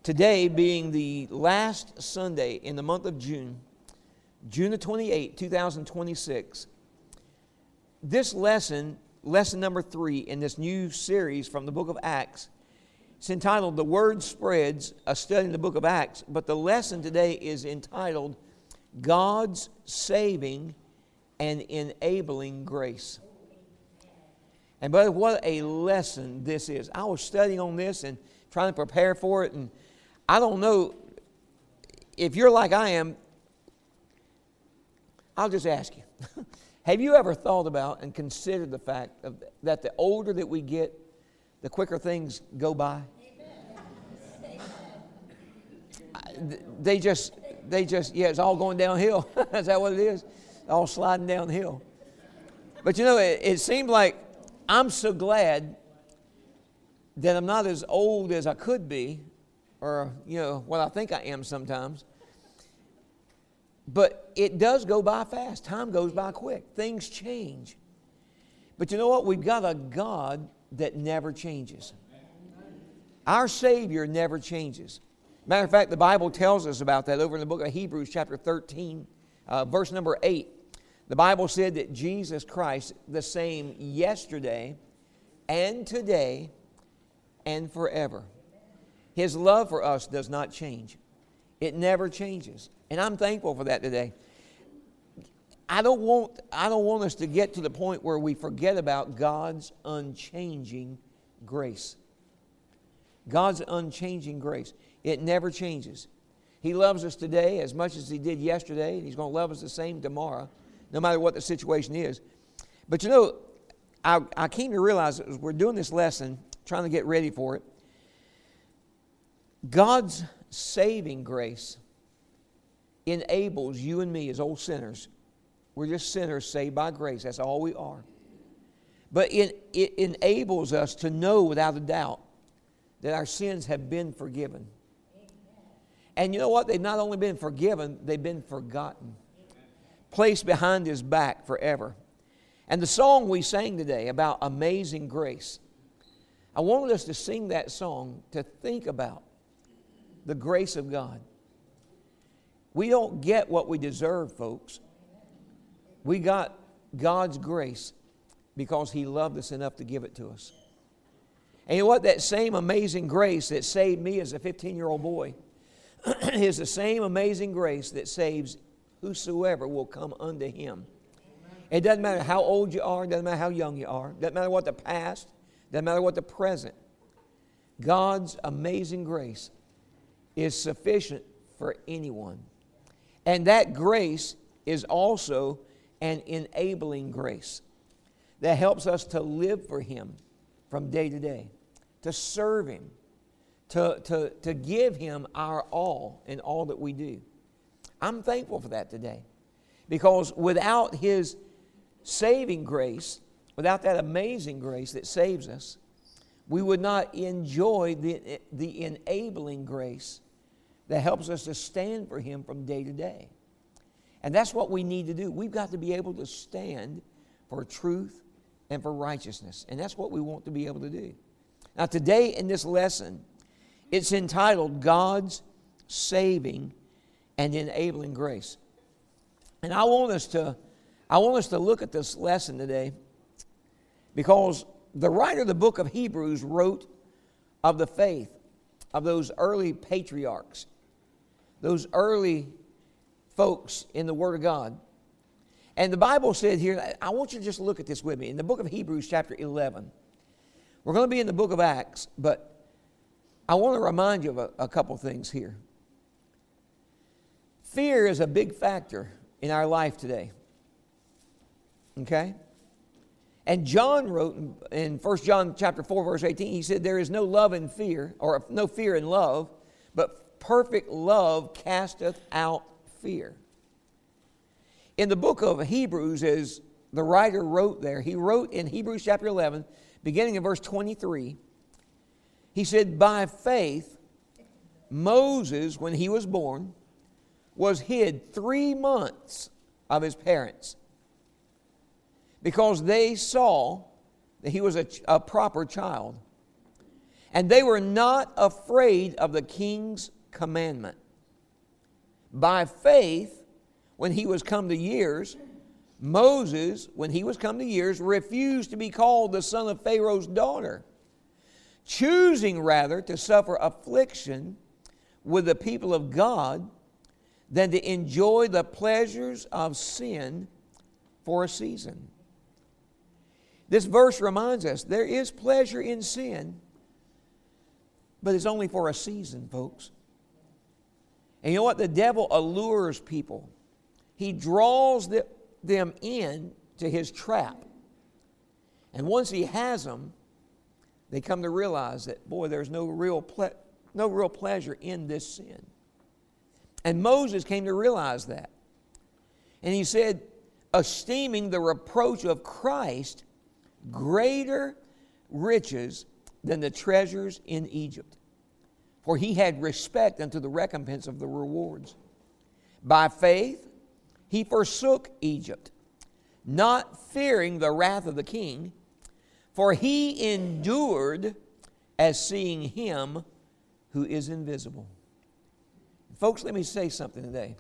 Today being the last Sunday in the month of June, June the 28th, 2026, this lesson number 3 in this new series from the book of Acts, it's entitled The Word Spreads, a study in the book of Acts, but the lesson today is entitled God's Saving and Enabling Grace. And brother, what a lesson this is. I was studying on this and trying to prepare for it, and I don't know if you're like I am. I'll just ask you. Have you ever thought about and considered the fact that the older that we get, the quicker things go by? They just, yeah, it's all going downhill. Is that what it is? All sliding downhill. But you know, it seems like I'm so glad that I'm not as old as I could be, or, you know, what I think I am sometimes. But it does go by fast. Time goes by quick. Things change. But you know what? We've got a God that never changes. Our Savior never changes. Matter of fact, the Bible tells us about that over in the book of Hebrews chapter 13, verse number 8. The Bible said that Jesus Christ, the same yesterday and today and forever. His love for us does not change. It never changes. And I'm thankful for that today. I don't want us to get to the point where we forget about God's unchanging grace. God's unchanging grace. It never changes. He loves us today as much as He did yesterday, and He's going to love us the same tomorrow, no matter what the situation is. But you know, I came to realize as we're doing this lesson, trying to get ready for it, God's saving grace enables you and me as old sinners. We're just sinners saved by grace. That's all we are. But it enables us to know without a doubt that our sins have been forgiven. And you know what? They've not only been forgiven, they've been forgotten. Placed behind His back forever. And the song we sang today about amazing grace, I wanted us to sing that song to think about the grace of God. We don't get what we deserve, folks. We got God's grace because He loved us enough to give it to us. And you know what? That same amazing grace that saved me as a 15-year-old boy is the same amazing grace that saves whosoever will come unto Him. It doesn't matter how old you are. It doesn't matter how young you are. It doesn't matter what the past. It doesn't matter what the present. God's amazing grace is sufficient for anyone. And that grace is also an enabling grace that helps us to live for Him from day to day, to serve Him, to give Him our all in all that we do. I'm thankful for that today, because without His saving grace, without that amazing grace that saves us, we would not enjoy the enabling grace that helps us to stand for Him from day to day. And that's what we need to do. We've got to be able to stand for truth and for righteousness. And that's what we want to be able to do. Now today in this lesson, it's entitled God's Saving and Enabling Grace. And I want us to look at this lesson today because the writer of the book of Hebrews wrote of the faith of those early patriarchs, those early folks in the Word of God. And the Bible said here, I want you to just look at this with me. In the book of Hebrews chapter 11, we're going to be in the book of Acts, but I want to remind you of a couple things here. Fear is a big factor in our life today. Okay? And John wrote in 1 John chapter 4, verse 18, he said, there is no love in fear, or no fear in love, but perfect love casteth out fear. In the book of Hebrews, as the writer wrote there, he wrote in Hebrews chapter 11, beginning in verse 23, he said, by faith, Moses, when he was born, was hid 3 months of his parents because they saw that he was a proper child. And they were not afraid of the king's commandment. By faith, when he was come to years, Moses, when he was come to years, refused to be called the son of Pharaoh's daughter, choosing rather to suffer affliction with the people of God than to enjoy the pleasures of sin for a season. This verse reminds us there is pleasure in sin, but it's only for a season, folks. And you know what? The devil allures people. He draws them in to his trap. And once he has them, they come to realize that, boy, there's no real pleasure in this sin. And Moses came to realize that. And he said, esteeming the reproach of Christ greater riches than the treasures in Egypt. For he had respect unto the recompense of the rewards. By faith he forsook Egypt, not fearing the wrath of the king, for he endured as seeing him who is invisible. Folks, let me say something today.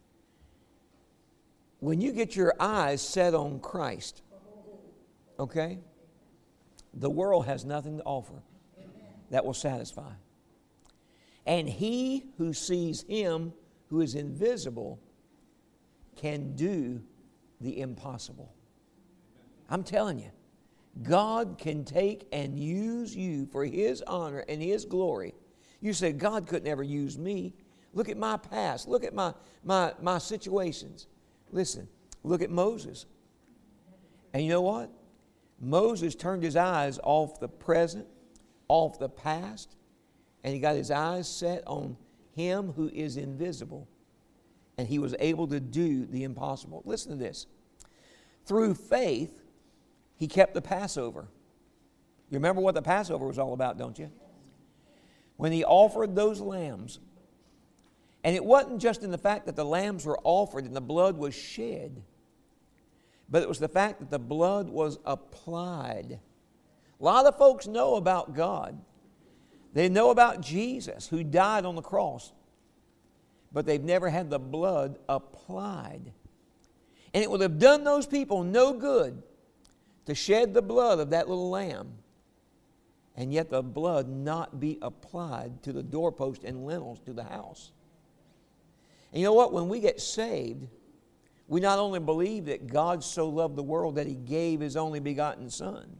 When you get your eyes set on Christ, okay, the world has nothing to offer that will satisfy. And he who sees him who is invisible can do the impossible. I'm telling you, God can take and use you for his honor and his glory. You say, God couldn't ever use me. Look at my past. Look at my situations. Listen, look at Moses. And you know what? Moses turned his eyes off the present, off the past, and he got his eyes set on him who is invisible. And he was able to do the impossible. Listen to this. Through faith, he kept the Passover. You remember what the Passover was all about, don't you? When he offered those lambs. And it wasn't just in the fact that the lambs were offered and the blood was shed, but it was the fact that the blood was applied. A lot of folks know about God. They know about Jesus who died on the cross, but they've never had the blood applied. And it would have done those people no good to shed the blood of that little lamb, and yet the blood not be applied to the doorpost and lintels to the house. And you know what? When we get saved, we not only believe that God so loved the world that he gave his only begotten Son,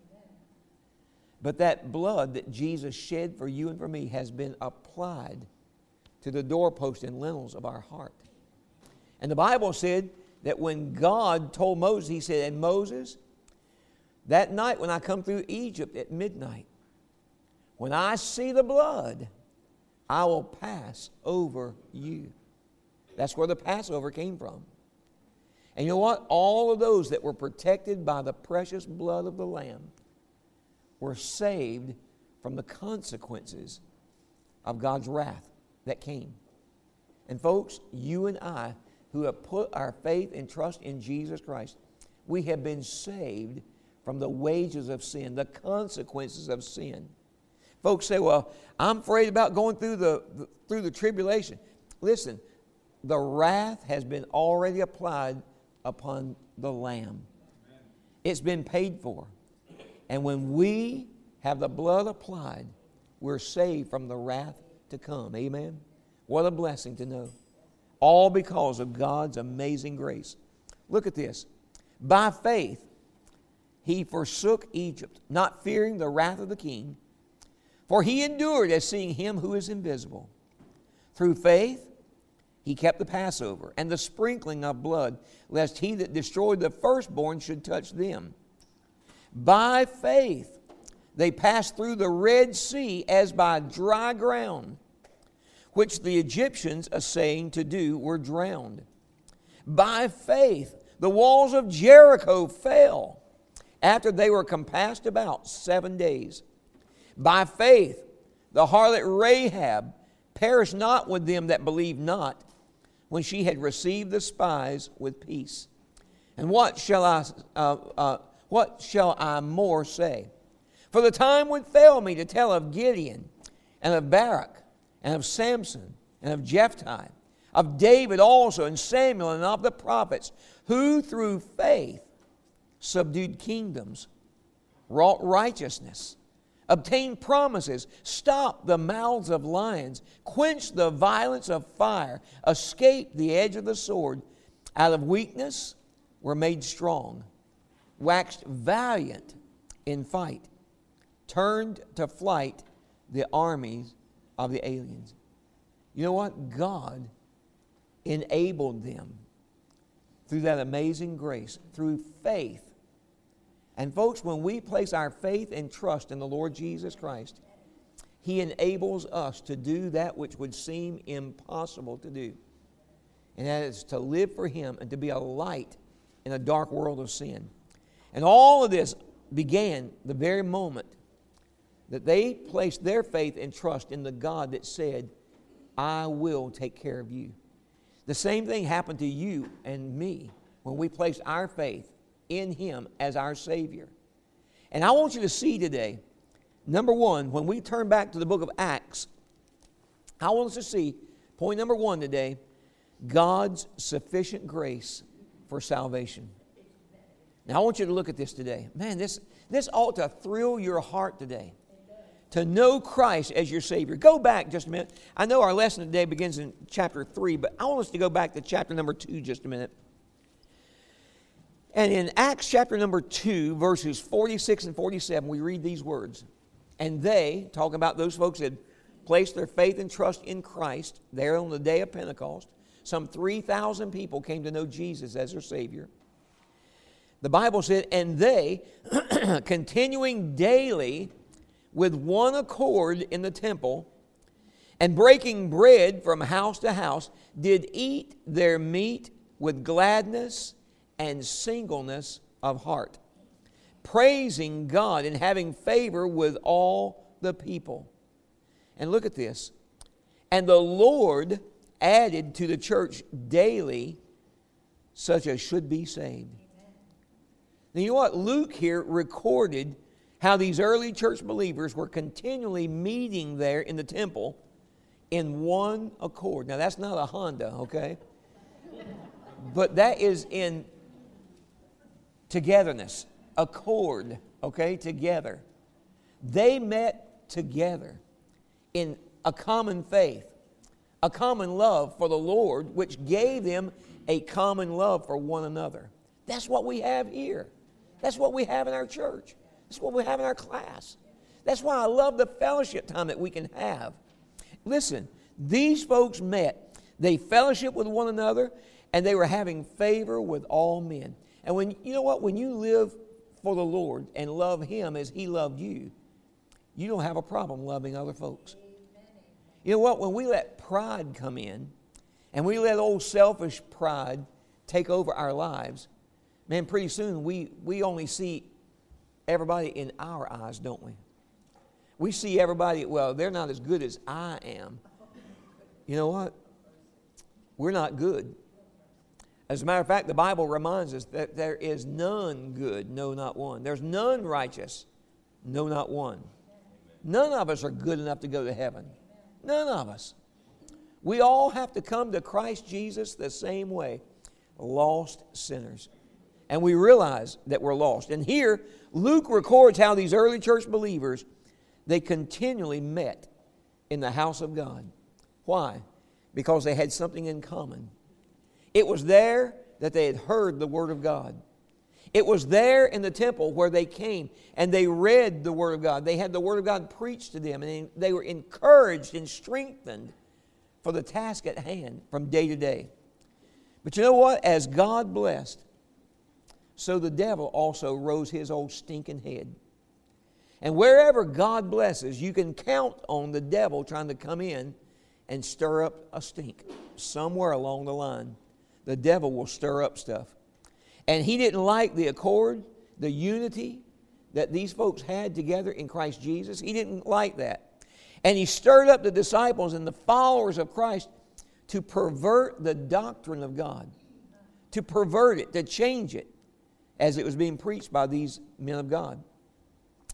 but that blood that Jesus shed for you and for me has been applied to the doorpost and lintels of our heart. And the Bible said that when God told Moses, he said, and Moses, that night when I come through Egypt at midnight, when I see the blood, I will pass over you. That's where the Passover came from. And you know what? All of those that were protected by the precious blood of the Lamb were saved from the consequences of God's wrath that came. And folks, you and I, who have put our faith and trust in Jesus Christ, we have been saved from the wages of sin, the consequences of sin. Folks say, well, I'm afraid about going through the tribulation. Listen, the wrath has been already applied upon the Lamb. It's been paid for. And when we have the blood applied, we're saved from the wrath to come. Amen? What a blessing to know. All because of God's amazing grace. Look at this. By faith, he forsook Egypt, not fearing the wrath of the king, for he endured as seeing him who is invisible. Through faith, he kept the Passover and the sprinkling of blood, lest he that destroyed the firstborn should touch them. By faith, they passed through the Red Sea as by dry ground, which the Egyptians, essaying to do, were drowned. By faith, the walls of Jericho fell after they were compassed about 7 days. By faith, the harlot Rahab perished not with them that believed not, when she had received the spies with peace. And what shall I more say? For the time would fail me to tell of Gideon, and of Barak, and of Samson, and of Jephthah, of David also, and Samuel, and of the prophets, who through faith subdued kingdoms, wrought righteousness, obtained promises, stopped the mouths of lions, quenched the violence of fire, escaped the edge of the sword, out of weakness were made strong, waxed valiant in fight, turned to flight the armies of the aliens. You know what? God enabled them through that amazing grace, through faith. And folks, when we place our faith and trust in the Lord Jesus Christ, He enables us to do that which would seem impossible to do. And that is to live for Him and to be a light in a dark world of sin. And all of this began the very moment that they placed their faith and trust in the God that said, I will take care of you. The same thing happened to you and me when we placed our faith in Him as our Savior. And I want you to see today, number one, when we turn back to the book of Acts, I want us to see, point number one today, God's sufficient grace for salvation. Now I want you to look at this today. Man, this ought to thrill your heart today. To know Christ as your Savior. Go back just a minute. I know our lesson today begins in chapter 3, but I want us to go back to chapter number 2 just a minute. And in Acts chapter number 2, verses 46 and 47, we read these words. And they, talking about those folks that had placed their faith and trust in Christ there on the day of Pentecost, some 3,000 people came to know Jesus as their Savior. The Bible said, and they, continuing daily with one accord in the temple, and breaking bread from house to house, did eat their meat with gladness and singleness of heart, praising God and having favor with all the people. And look at this. And the Lord added to the church daily such as should be saved. Now, you know what? Luke here recorded how these early church believers were continually meeting there in the temple in one accord. Now, that's not a Honda, okay? But that is in togetherness, accord, okay, together. They met together in a common faith, a common love for the Lord, which gave them a common love for one another. That's what we have here. That's what we have in our church. That's what we have in our class. That's why I love the fellowship time that we can have. Listen, these folks met. They fellowshiped with one another, and they were having favor with all men. And when you know what? When you live for the Lord and love Him as He loved you, you don't have a problem loving other folks. You know what? When we let pride come in, and we let old selfish pride take over our lives, man, pretty soon we only see everybody in our eyes, don't we? We see everybody, well, they're not as good as I am. You know what? We're not good. As a matter of fact, the Bible reminds us that there is none good, no, not one. There's none righteous, no, not one. None of us are good enough to go to heaven. None of us. We all have to come to Christ Jesus the same way, lost sinners. And we realize that we're lost. And here, Luke records how these early church believers, they continually met in the house of God. Why? Because they had something in common. It was there that they had heard the Word of God. It was there in the temple where they came and they read the Word of God. They had the Word of God preached to them, and they were encouraged and strengthened for the task at hand from day to day. But you know what? As God blessed, so the devil also rose his old stinking head. And wherever God blesses, you can count on the devil trying to come in and stir up a stink. Somewhere along the line, the devil will stir up stuff. And he didn't like the accord, the unity that these folks had together in Christ Jesus. He didn't like that. And he stirred up the disciples and the followers of Christ to pervert the doctrine of God, to pervert it, to change it, as it was being preached by these men of God.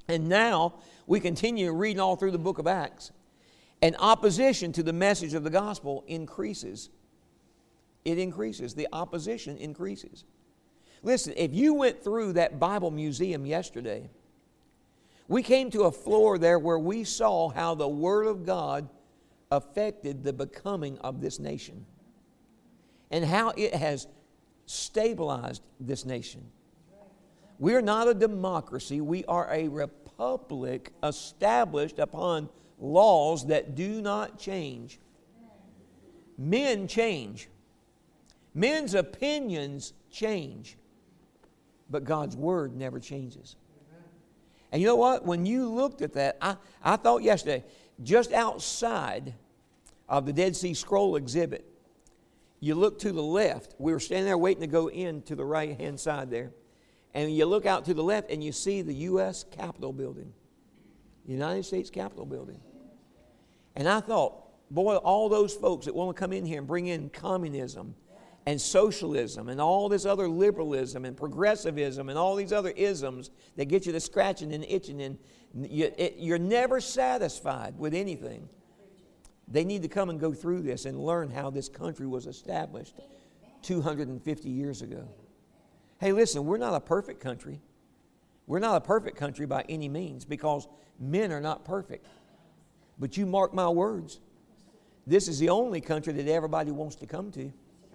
And now we continue reading all through the book of Acts. And opposition to the message of the gospel increases. It increases. The opposition increases. Listen, if you went through that Bible museum yesterday, we came to a floor there where we saw how the Word of God affected the becoming of this nation and how it has stabilized this nation. We're not a democracy. We are a republic established upon laws that do not change. Men change. Men's opinions change. But God's Word never changes. And you know what? When you looked at that, I thought yesterday, just outside of the Dead Sea Scroll exhibit, you look to the left. We were standing there waiting to go in to the right-hand side there. And you look out to the left and you see the U.S. Capitol building. United States Capitol building. And I thought, boy, all those folks that want to come in here and bring in communism and socialism and all this other liberalism and progressivism and all these other isms that get you to scratching and itching, and you're never satisfied with anything. They need to come and go through this and learn how this country was established 250 years ago. Hey, listen, we're not a perfect country. We're not a perfect country by any means, because men are not perfect. But you mark my words, this is the only country that everybody wants to come to.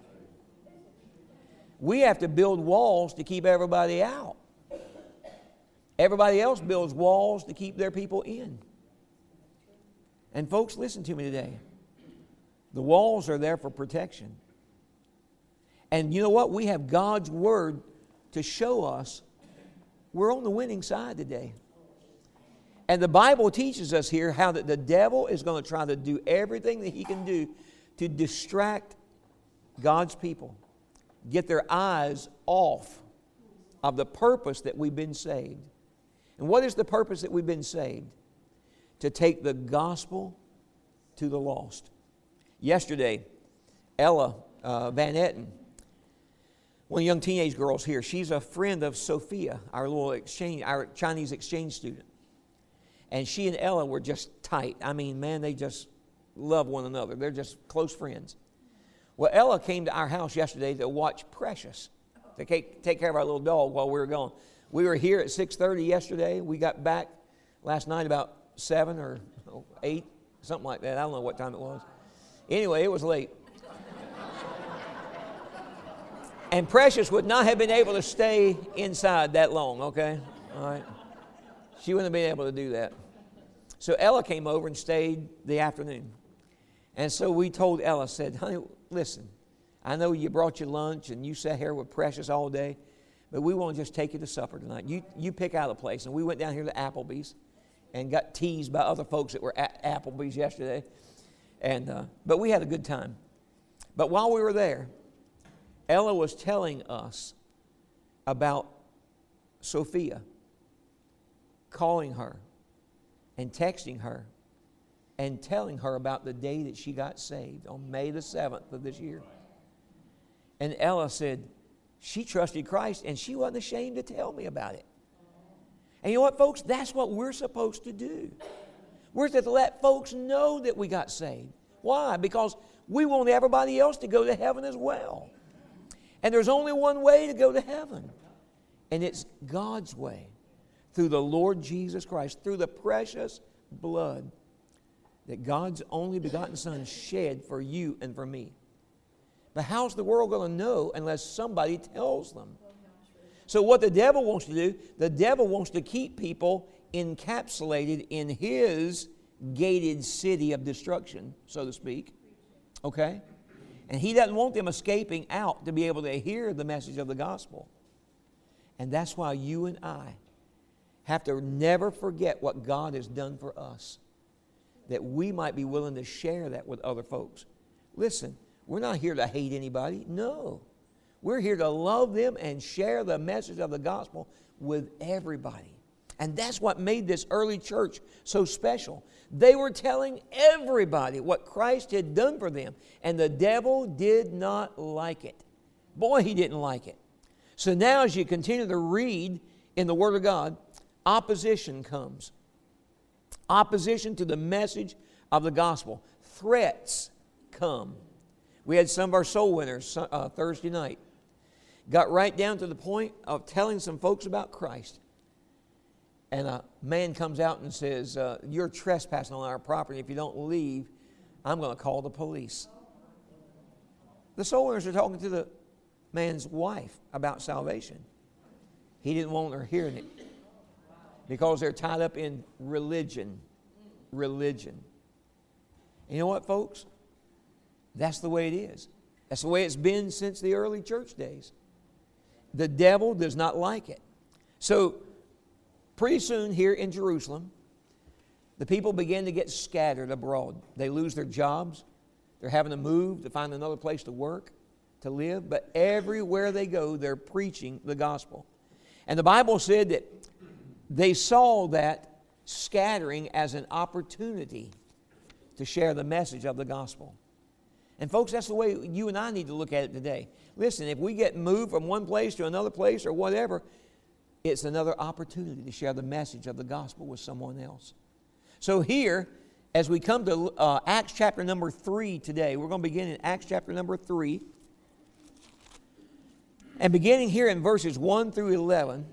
We have to build walls to keep everybody out. Everybody else builds walls to keep their people in. And folks, listen to me today. The walls are there for protection. And you know what? We have God's Word to show us we're on the winning side today. And the Bible teaches us here how that the devil is going to try to do everything that he can do to distract God's people, get their eyes off of the purpose that we've been saved. And what is the purpose that we've been saved? To take the gospel to the lost. Yesterday, Ella Van Etten, one of the young teenage girls here, she's a friend of Sophia, our Chinese exchange student. And she and Ella were just tight. I mean, man, they just love one another. They're just close friends. Well, Ella came to our house yesterday to watch Precious, to take care of our little dog while we were gone. We were here at 6:30 yesterday. We got back last night about 7 or 8, something like that. I don't know what time it was. Anyway, it was late. And Precious would not have been able to stay inside that long, okay? All right. She wouldn't have been able to do that. So Ella came over and stayed the afternoon. And so we told Ella, said, honey, listen, I know you brought your lunch and you sat here with Precious all day, but we want to just take you to supper tonight. You pick out a place. And we went down here to Applebee's and got teased by other folks that were at Applebee's yesterday. But we had a good time. But while we were there, Ella was telling us about Sophia, calling her and texting her and telling her about the day that she got saved on May the 7th of this year. And Ella said she trusted Christ and she wasn't ashamed to tell me about it. And you know what, folks? That's what we're supposed to do. We're supposed to let folks know that we got saved. Why? Because we want everybody else to go to heaven as well. And there's only one way to go to heaven. And it's God's way. Through the Lord Jesus Christ, through the precious blood that God's only begotten Son shed for you and for me. But how's the world going to know unless somebody tells them? So what the devil wants to do, the devil wants to keep people encapsulated in his gated city of destruction, so to speak. Okay? And he doesn't want them escaping out to be able to hear the message of the gospel. And that's why you and I have to never forget what God has done for us, that we might be willing to share that with other folks. Listen, we're not here to hate anybody. No. We're here to love them and share the message of the gospel with everybody. And that's what made this early church so special. They were telling everybody what Christ had done for them, and the devil did not like it. Boy, he didn't like it. So now as you continue to read in the Word of God, opposition comes. Opposition to the message of the gospel. Threats come. We had some of our soul winners Thursday night. Got right down to the point of telling some folks about Christ. And a man comes out and says, you're trespassing on our property. If you don't leave, I'm going to call the police. The soul winners are talking to the man's wife about salvation. He didn't want her hearing it because they're tied up in religion. Religion. And you know what, folks? That's the way it is. That's the way it's been since the early church days. The devil does not like it. So, pretty soon here in Jerusalem, the people begin to get scattered abroad. They lose their jobs. They're having to move to find another place to work, to live. But everywhere they go, they're preaching the gospel. And the Bible said that they saw that scattering as an opportunity to share the message of the gospel. And folks, that's the way you and I need to look at it today. Listen, if we get moved from one place to another place or whatever, it's another opportunity to share the message of the gospel with someone else. So here, as we come to Acts chapter number 3 today, we're going to begin in Acts chapter number 3. And beginning here in verses 1 through 11,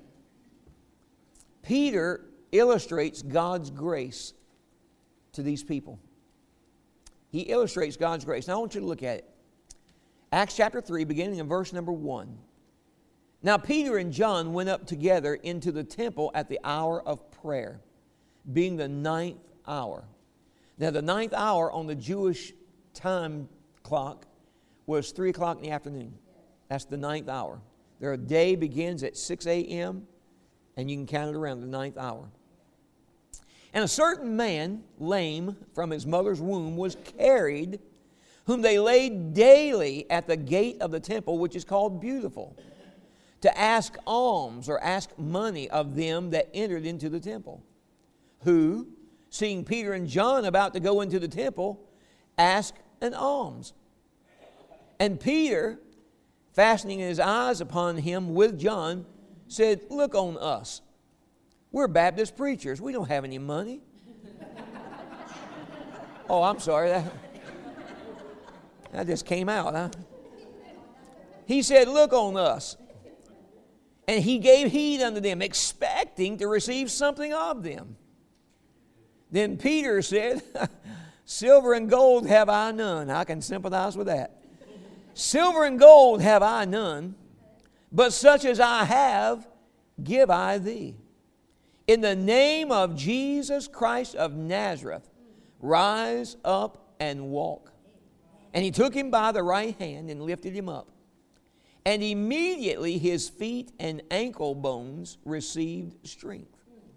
Peter illustrates God's grace to these people. He illustrates God's grace. Now I want you to look at it. Acts chapter 3, beginning in verse number 1. Now Peter and John went up together into the temple at the hour of prayer, being the 9th hour. Now the 9th hour on the Jewish time clock was 3 o'clock in the afternoon. That's the 9th hour. Their day begins at 6 a.m., and you can count it around the 9th hour. And a certain man, lame from his mother's womb, was carried, whom they laid daily at the gate of the temple, which is called Beautiful, to ask alms or ask money of them that entered into the temple, who, seeing Peter and John about to go into the temple, asked an alms. And Peter, fastening his eyes upon him with John, said, "Look on us. We're Baptist preachers. We don't have any money." Oh, I'm sorry. That just came out, huh? He said, "Look on us." And he gave heed unto them, expecting to receive something of them. Then Peter said, "Silver and gold have I none." I can sympathize with that. "Silver and gold have I none, but such as I have give I thee. In the name of Jesus Christ of Nazareth, rise up and walk." And he took him by the right hand and lifted him up. And immediately his feet and ankle bones received strength.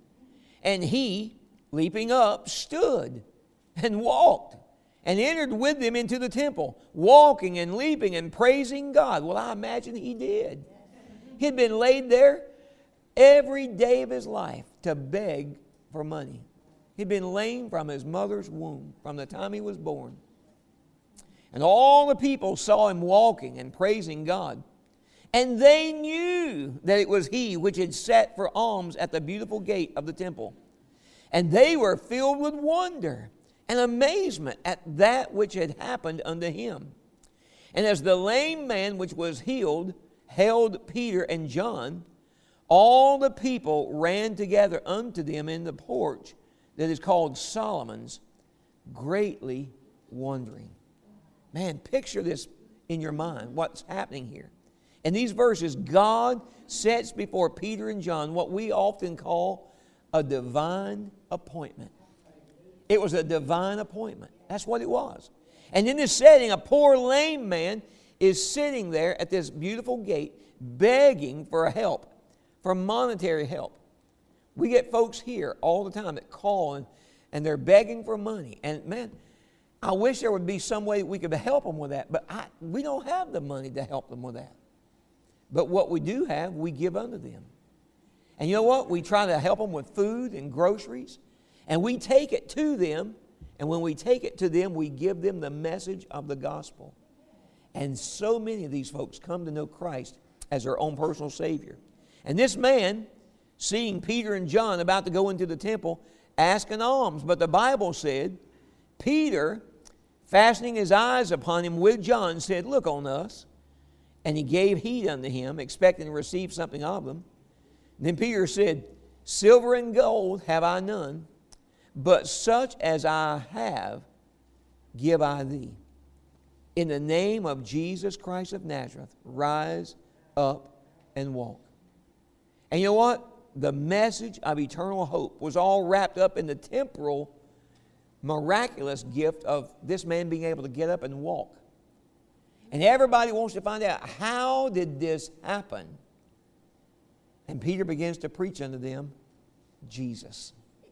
And he, leaping up, stood and walked and entered with them into the temple, walking and leaping and praising God. Well, I imagine he did. He'd been laid there every day of his life to beg for money. He'd been lame from his mother's womb, from the time he was born. And all the people saw him walking and praising God. And they knew that it was he which had sat for alms at the Beautiful gate of the temple. And they were filled with wonder and amazement at that which had happened unto him. And as the lame man which was healed held Peter and John, all the people ran together unto them in the porch that is called Solomon's, greatly wondering. Man, picture this in your mind, what's happening here. In these verses, God sets before Peter and John what we often call a divine appointment. It was a divine appointment. That's what it was. And in this setting, a poor lame man is sitting there at this beautiful gate begging for help, for monetary help. We get folks here all the time that call and they're begging for money. And man, I wish there would be some way we could help them with that, but we don't have the money to help them with that. But what we do have, we give unto them. And you know what? We try to help them with food and groceries, and we take it to them, and when we take it to them, we give them the message of the gospel. And so many of these folks come to know Christ as their own personal Savior. And this man seeing Peter and John about to go into the temple, asked an alms. But the Bible said, Peter, fastening his eyes upon him with John, said, Look on us. And he gave heed unto him, expecting to receive something of them. And then Peter said, Silver and gold have I none, but such as I have give I thee. In the name of Jesus Christ of Nazareth, rise up and walk. And you know what? The message of eternal hope was all wrapped up in the temporal, miraculous gift of this man being able to get up and walk. And everybody wants to find out, how did this happen? And Peter begins to preach unto them, Jesus.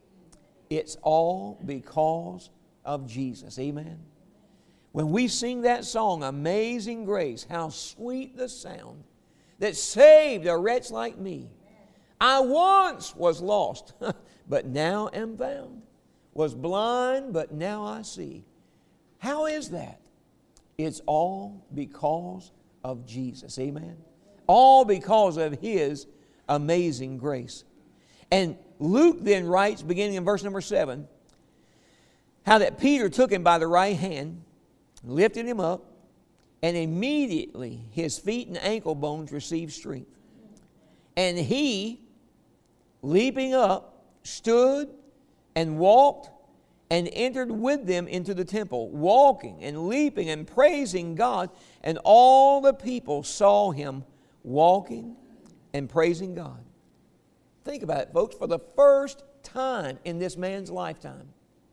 It's all because of Jesus. Amen. When we sing that song, Amazing Grace, how sweet the sound that saved a wretch like me. I once was lost, but now am found. Was blind, but now I see. How is that? It's all because of Jesus. Amen. All because of His amazing grace. And Luke then writes, beginning in verse number 7, how that Peter took him by the right hand, lifted him up, and immediately his feet and ankle bones received strength. And he, leaping up, stood and walked and entered with them into the temple, walking and leaping and praising God. And all the people saw him walking and praising God. Think about it, folks. For the first time in this man's lifetime,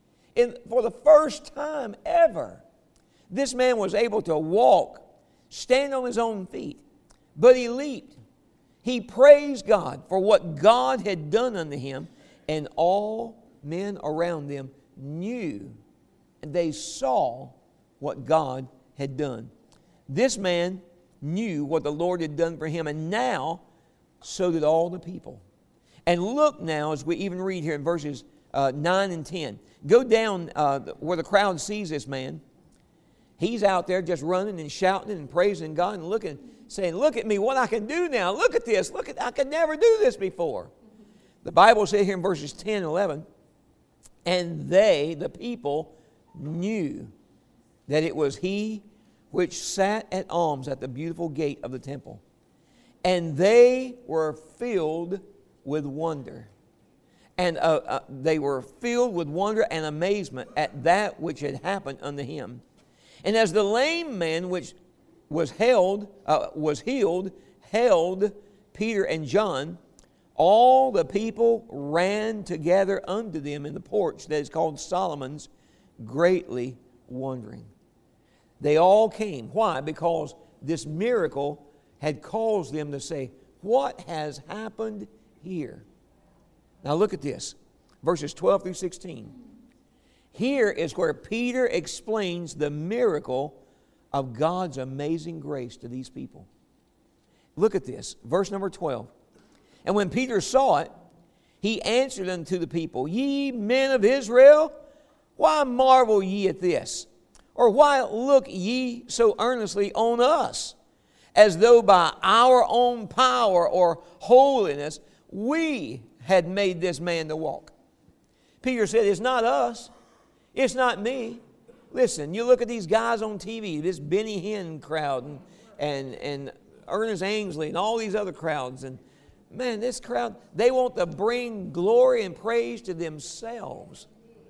for the first time ever, this man was able to walk, stand on his own feet. But he leaped. He praised God for what God had done unto him, and all men around them knew and they saw what God had done. This man knew what the Lord had done for him, and now so did all the people. And look now, as we even read here in verses 9 and 10. Go down where the crowd sees this man. He's out there just running and shouting and praising God and looking, saying, Look at me, what I can do now. Look at this. I could never do this before. The Bible says here in verses 10 and 11, and they, the people, knew that it was he which sat at alms at the beautiful gate of the temple. And they were filled with wonder. And they were filled with wonder and amazement at that which had happened unto him. And as the lame man which was healed, held Peter and John, all the people ran together unto them in the porch that is called Solomon's, greatly wondering. They all came. Why? Because this miracle had caused them to say, What has happened here? Now look at this. Verses 12 through 16. Here is where Peter explains the miracle of God's amazing grace to these people. Look at this. Verse number 12. And when Peter saw it, he answered unto the people, Ye men of Israel, why marvel ye at this? Or why look ye so earnestly on us, as though by our own power or holiness we had made this man to walk? Peter said, It's not us. It's not me. Listen, you look at these guys on TV, this Benny Hinn crowd and Ernest Angley and all these other crowds. And man, this crowd, they want to bring glory and praise to themselves.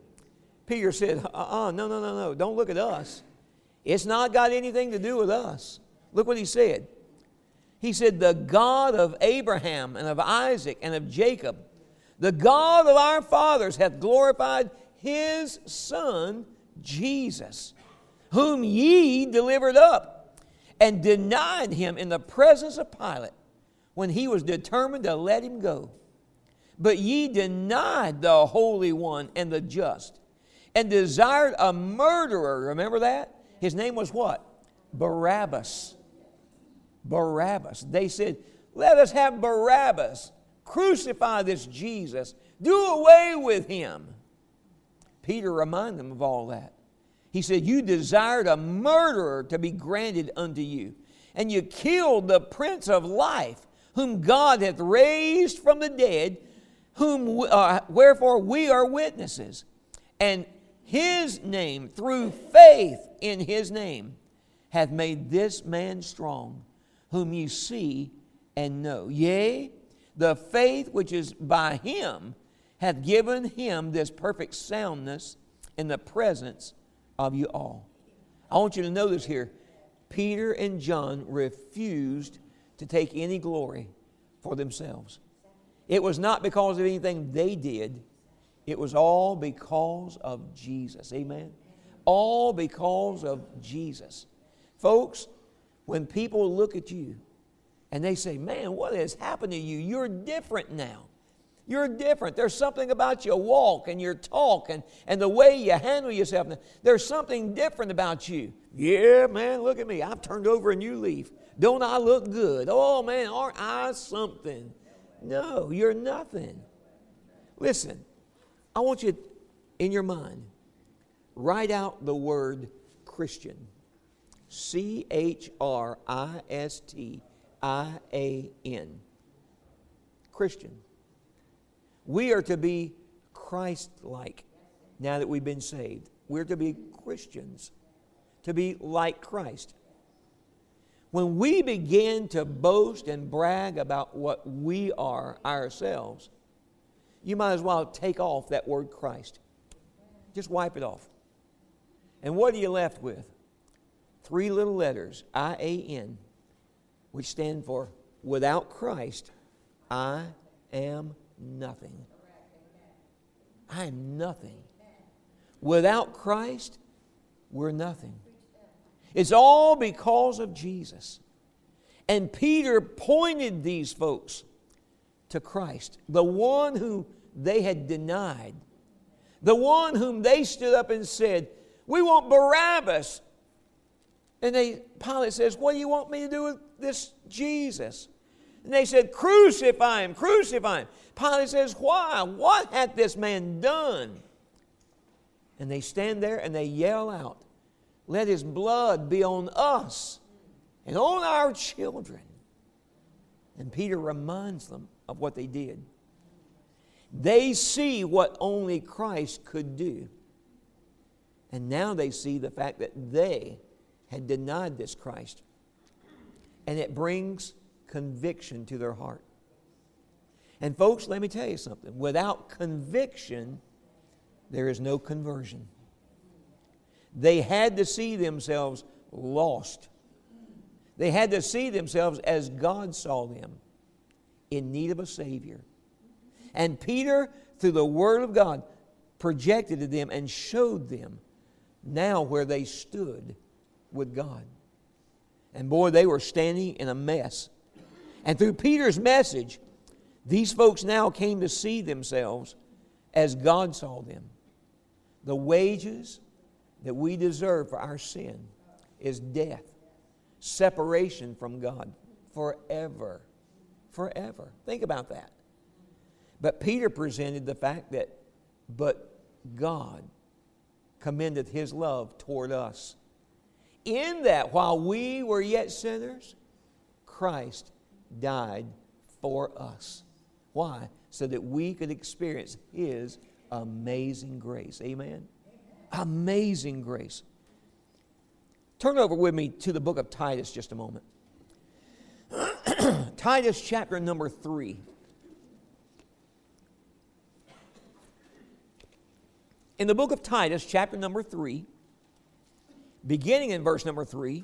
Peter said, no. Don't look at us. It's not got anything to do with us. Look what he said. He said, The God of Abraham and of Isaac and of Jacob, the God of our fathers hath glorified His Son, Jesus, whom ye delivered up and denied Him in the presence of Pilate when he was determined to let Him go. But ye denied the Holy One and the just, and desired a murderer. Remember that? His name was what? Barabbas. Barabbas. They said, Let us have Barabbas. Crucify this Jesus. Do away with Him. Peter reminded them of all that. He said, You desired a murderer to be granted unto you, and you killed the Prince of Life, whom God hath raised from the dead, wherefore we are witnesses. And his name, through faith in his name, hath made this man strong, whom ye see and know. Yea, the faith which is by him hath given him this perfect soundness in the presence of you all. I want you to notice here, Peter and John refused to take any glory for themselves. It was not because of anything they did. It was all because of Jesus. Amen? All because of Jesus. Folks, when people look at you and they say, man, what has happened to you? You're different now. You're different. There's something about your walk and your talk and the way you handle yourself. There's something different about you. Yeah, man, look at me. I've turned over a new leaf. Don't I look good? Oh, man, aren't I something? No, you're nothing. Listen, I want you, in your mind, write out the word Christian. Christian. Christian. We are to be Christ-like now that we've been saved. We're to be Christians, to be like Christ. When we begin to boast and brag about what we are ourselves, you might as well take off that word Christ. Just wipe it off. And what are you left with? 3 little letters, I-A-N, which stand for, without Christ, I am nothing. I am nothing. Without Christ, we're nothing. It's all because of Jesus. And Peter pointed these folks to Christ, the one whom they had denied, the one whom they stood up and said, we want Barabbas. And Pilate says, what do you want me to do with this Jesus? And they said, crucify him, crucify him. Pilate says, why? What hath this man done? And they stand there and they yell out, let his blood be on us and on our children. And Peter reminds them of what they did. They see what only Christ could do. And now they see the fact that they had denied this Christ. And it brings conviction to their heart. And folks, let me tell you something. Without conviction, there is no conversion. They had to see themselves lost. They had to see themselves as God saw them, in need of a Savior. And Peter, through the Word of God, projected to them and showed them now where they stood with God. And boy, they were standing in a mess. And through Peter's message, these folks now came to see themselves as God saw them. The wages that we deserve for our sin is death, separation from God forever. Forever. Think about that. But Peter presented the fact that, but God commendeth His love toward us, in that while we were yet sinners, Christ died for us. Why? So that we could experience His amazing grace. Amen? Amazing grace. Turn over with me to the book of Titus just a moment. Titus chapter number 3. In the book of Titus chapter number 3, beginning in verse number 3,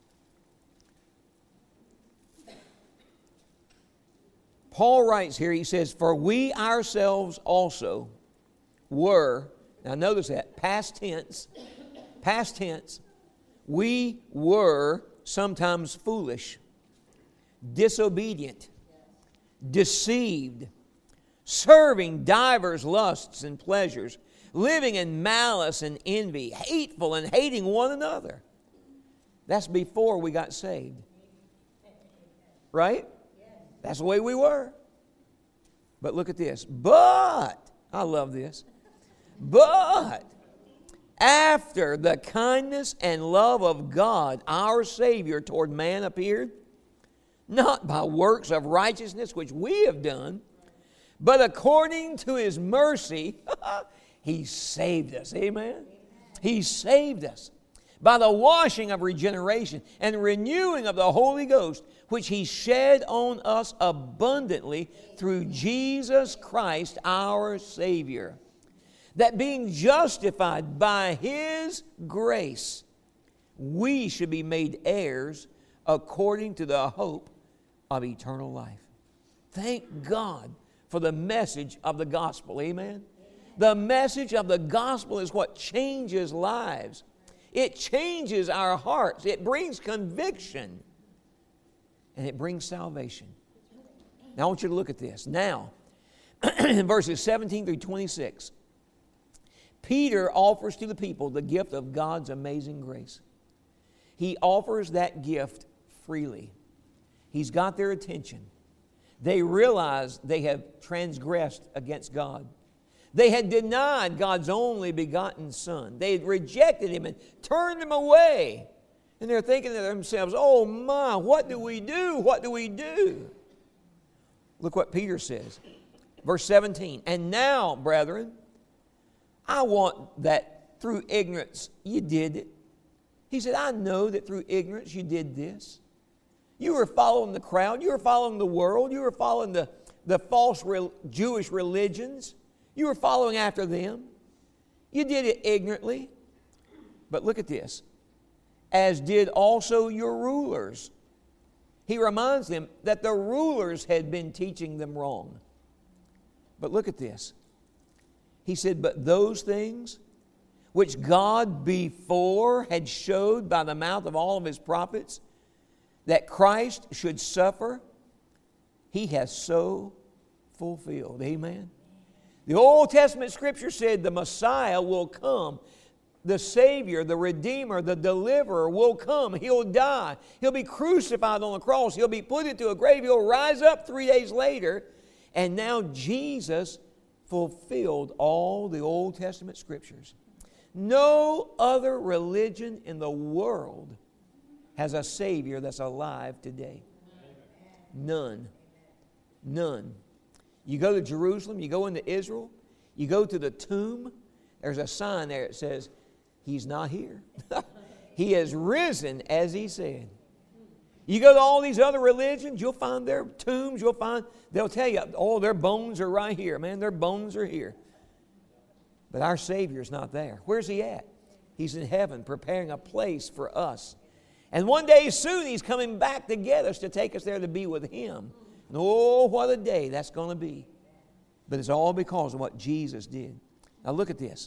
Paul writes here, he says, for we ourselves also were, now notice that, past tense, we were sometimes foolish, disobedient, deceived, serving divers lusts and pleasures, living in malice and envy, hateful and hating one another. That's before we got saved. Right? That's the way we were. But look at this. But, I love this. But, after the kindness and love of God, our Savior, toward man appeared, not by works of righteousness which we have done, but according to His mercy, He saved us. Amen? He saved us by the washing of regeneration and renewing of the Holy Ghost, which He shed on us abundantly through Jesus Christ our Savior, that being justified by His grace, we should be made heirs according to the hope of eternal life. Thank God for the message of the gospel. Amen? The message of the gospel is what changes lives. It changes our hearts. It brings conviction. And it brings salvation. Now I want you to look at this. Now, in verses 17 through 26, Peter offers to the people the gift of God's amazing grace. He offers that gift freely. He's got their attention. They realize they have transgressed against God. They had denied God's only begotten Son. They had rejected Him and turned Him away. And they're thinking to themselves, oh my, what do we do? What do we do? Look what Peter says. Verse 17, and now, brethren, I want that through ignorance you did it. He said, I know that through ignorance you did this. You were following the crowd. You were following the world. You were following the false Jewish religions. You were following after them. You did it ignorantly. But look at this. As did also your rulers. He reminds them that the rulers had been teaching them wrong. But look at this. He said, but those things which God before had showed by the mouth of all of His prophets, that Christ should suffer, He has so fulfilled. Amen. The Old Testament Scripture said the Messiah will come. The Savior, the Redeemer, the Deliverer will come. He'll die. He'll be crucified on the cross. He'll be put into a grave. He'll rise up 3 days later. And now Jesus fulfilled all the Old Testament Scriptures. No other religion in the world has a Savior that's alive today. None. None. You go to Jerusalem, you go into Israel, you go to the tomb, there's a sign there that says, He's not here. He has risen as He said. You go to all these other religions, you'll find their tombs, they'll tell you, oh, their bones are right here, man, their bones are here. But our Savior's not there. Where's He at? He's in heaven preparing a place for us. And one day soon He's coming back to get us to take us there to be with Him. And oh, what a day that's going to be. But it's all because of what Jesus did. Now look at this.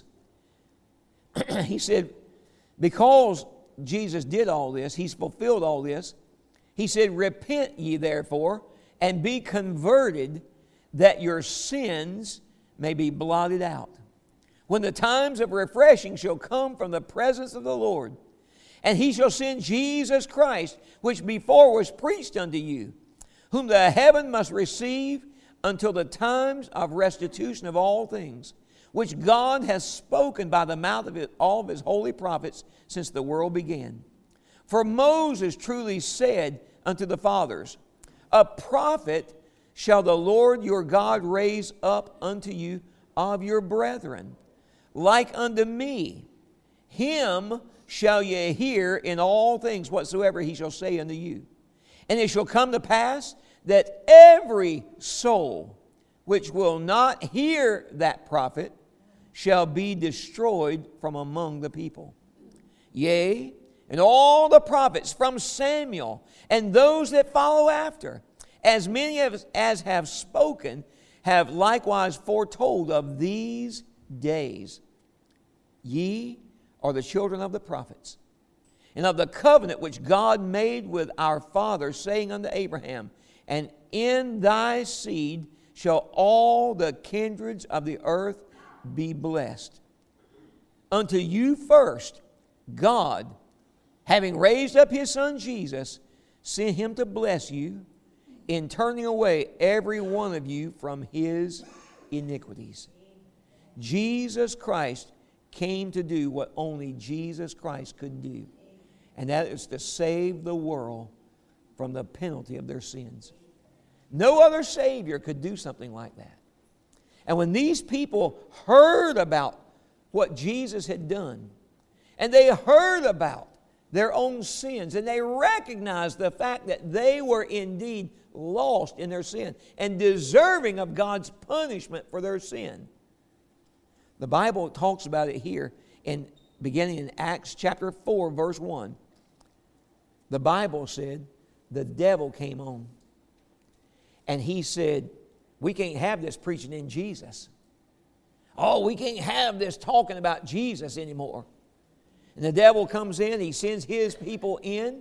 He said, because Jesus did all this, He's fulfilled all this, He said, repent ye therefore, and be converted, that your sins may be blotted out, when the times of refreshing shall come from the presence of the Lord. And He shall send Jesus Christ, which before was preached unto you, whom the heaven must receive until the times of restitution of all things, which God has spoken by the mouth of all of His holy prophets since the world began. For Moses truly said unto the fathers, a prophet shall the Lord your God raise up unto you of your brethren, like unto me. Him shall ye hear in all things whatsoever He shall say unto you. And it shall come to pass that every soul which will not hear that prophet shall be destroyed from among the people. Yea, and all the prophets from Samuel and those that follow after, as many as have spoken, have likewise foretold of these days. Ye are the children of the prophets, and of the covenant which God made with our fathers, saying unto Abraham, and in thy seed shall all the kindreds of the earth be blessed. Unto you first, God, having raised up His Son Jesus, sent Him to bless you, in turning away every one of you from his iniquities. Jesus Christ came to do what only Jesus Christ could do, and that is to save the world from the penalty of their sins. No other Savior could do something like that. And when these people heard about what Jesus had done, and they heard about their own sins, and they recognized the fact that they were indeed lost in their sin and deserving of God's punishment for their sin. The Bible talks about it here beginning in Acts chapter 4, verse 1. The Bible said the devil came on. And he said, we can't have this preaching in Jesus. Oh, we can't have this talking about Jesus anymore. And the devil comes in, he sends his people in,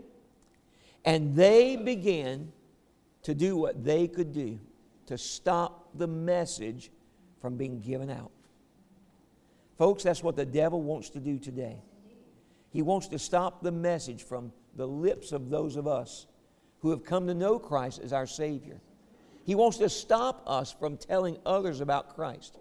and they begin to do what they could do to stop the message from being given out. Folks, that's what the devil wants to do today. He wants to stop the message from the lips of those of us who have come to know Christ as our Savior. He wants to stop us from telling others about Christ.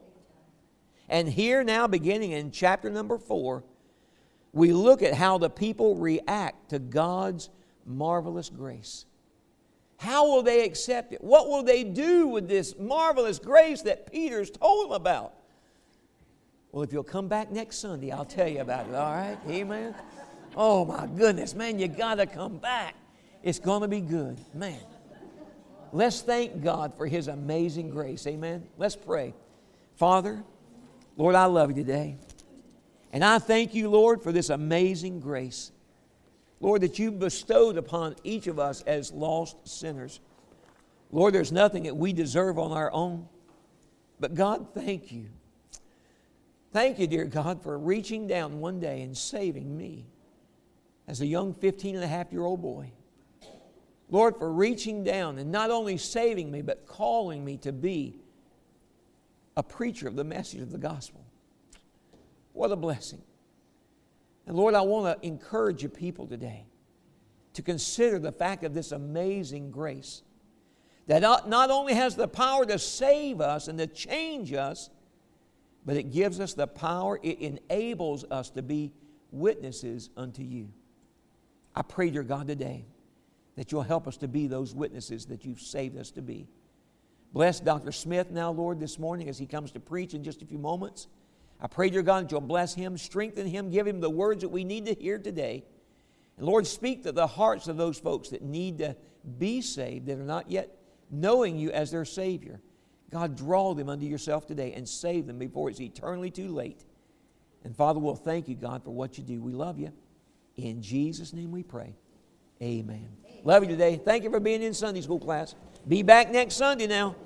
And here now, beginning in chapter number 4, we look at how the people react to God's marvelous grace. How will they accept it? What will they do with this marvelous grace that Peter's told them about? Well, if you'll come back next Sunday, I'll tell you about it, all right? Amen? Oh, my goodness, man, you got to come back. It's going to be good, man. Let's thank God for His amazing grace, amen? Let's pray. Father, Lord, I love you today. And I thank you, Lord, for this amazing grace. Lord, that you bestowed upon each of us as lost sinners. Lord, there's nothing that we deserve on our own. But God, thank you. Thank you, dear God, for reaching down one day and saving me as a young 15-and-a-half-year-old boy. Lord, for reaching down and not only saving me, but calling me to be a preacher of the message of the gospel. What a blessing. And Lord, I want to encourage your people today to consider the fact of this amazing grace that not only has the power to save us and to change us, but it gives us the power, it enables us to be witnesses unto you. I pray, dear God, today that you'll help us to be those witnesses that you've saved us to be. Bless Dr. Smith now, Lord, this morning as he comes to preach in just a few moments. I pray, dear God, that you'll bless him, strengthen him, give him the words that we need to hear today. And Lord, speak to the hearts of those folks that need to be saved, that are not yet knowing you as their Savior. God, draw them unto yourself today and save them before it's eternally too late. And Father, we'll thank you, God, for what you do. We love you. In Jesus' name we pray. Amen. Love you today. Thank you for being in Sunday school class. Be back next Sunday now.